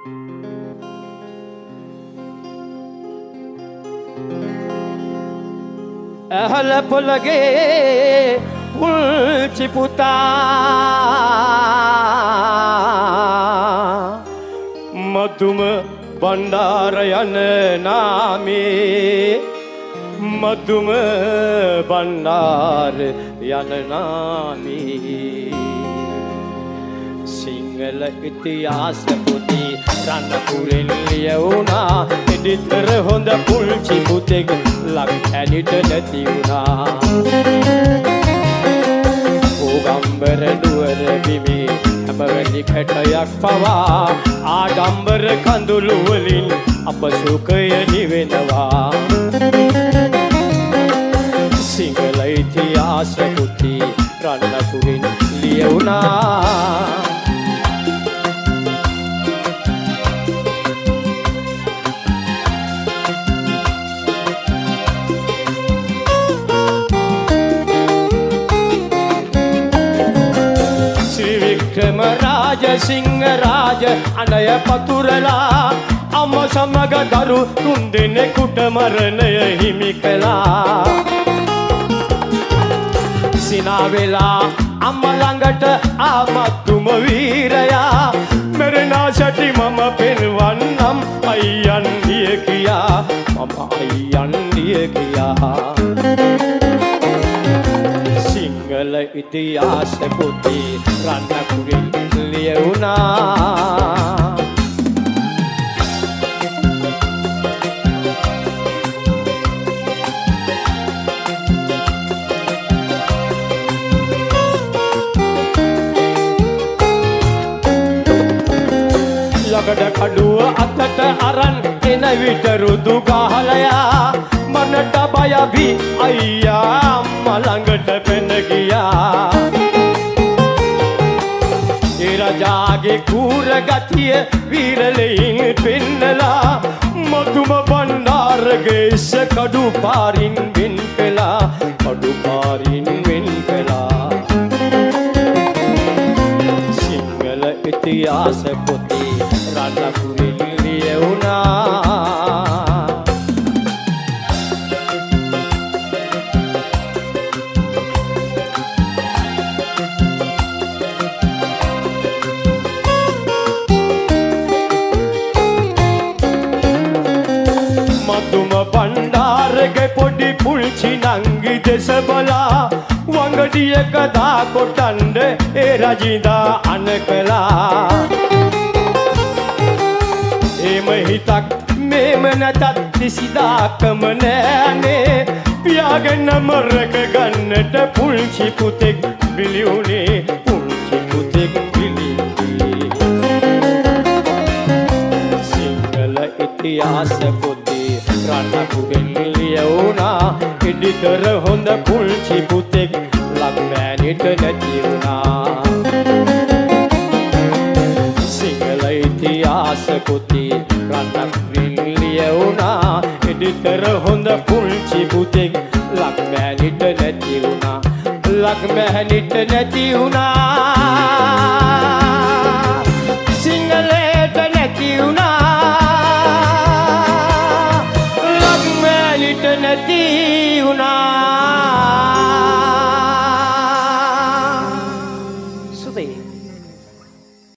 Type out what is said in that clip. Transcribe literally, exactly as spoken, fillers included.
ඇහල පොළගේ පුල්චි පුතා මතුම බණ්ඩාර යන නාමේ මතුම බණ්ඩාර යන නාමේ සිංහල ඉතිහාස පොතේ රණපුරෙන් ලියවුණා එඩිතර හොඳ පුල්චි පුතෙක් ලක් ඇනිට නැති වුණා ඕගම්බර නුවර බිමේ හැමවැනි කැටයක් පවා ආඩම්බර කඳුළු වලින් අප සුඛය නිවෙනවා සිංහල ඉතිහාස පොතේ රණපුරෙන් ලියවුණා රාජ සිංහ රාජ අනය පතුරලා අම සමග දරු තුන් දෙනෙකුට මරණය හිමි කළා සිනා වෙලා අම්ම ළඟට ආමතුම වීරයා මරණා සැටි මම පෙන්වන්නම් අයියන්දිය කියා මම අයියන්දිය කියා සිංහල ඉතිහාස පොතේ රණපුරෙන් ලියවුණා ලගඩ කඩුව අතට අරන් එන විට රුදු ගහලයා මනට බය වී අයියා අම්මා ළඟට පැන ගියා ඒ රජාගේ කූර ගතිය වීරලෙයින් පෙන්නලා මතුම බණ්ඩාරගේ ඉස්ස කඩු පාරින් වෙන් කළා කඩු පාරින් වෙන් කළා සිංහල ඉතිහාස පොතේ රණපුරෙන් ලියවුණා බණ්ඩාරගේ පොඩි පුල්චි නංගි දෙස බලා වංගඩියක දා කොටන්ඩ ඒ රජින්දා අන කළා එම හිතක් මේම නැතත් කිසිදාකම නෑනේ පියාගෙන මරක ගන්නට පුල්චි පුතෙක් බිලිවුනේ පුල්චි පුතෙක් බිලිවුනේ සිංහල ඉතිහාස පොතේ රණපුරෙන් ලියවුණා එඩිතර හොඳ පුල්චි පුතෙක් ලක්මෑනිට නැති වුණා සිංහල ඉතිහාස පොතේ රණපුරෙන් ලියවුණා එඩිතර හොඳ පුල්චි පුතෙක් ලක්මෑනිට නැති වුණා ලක්මෑනිට නැති වුණා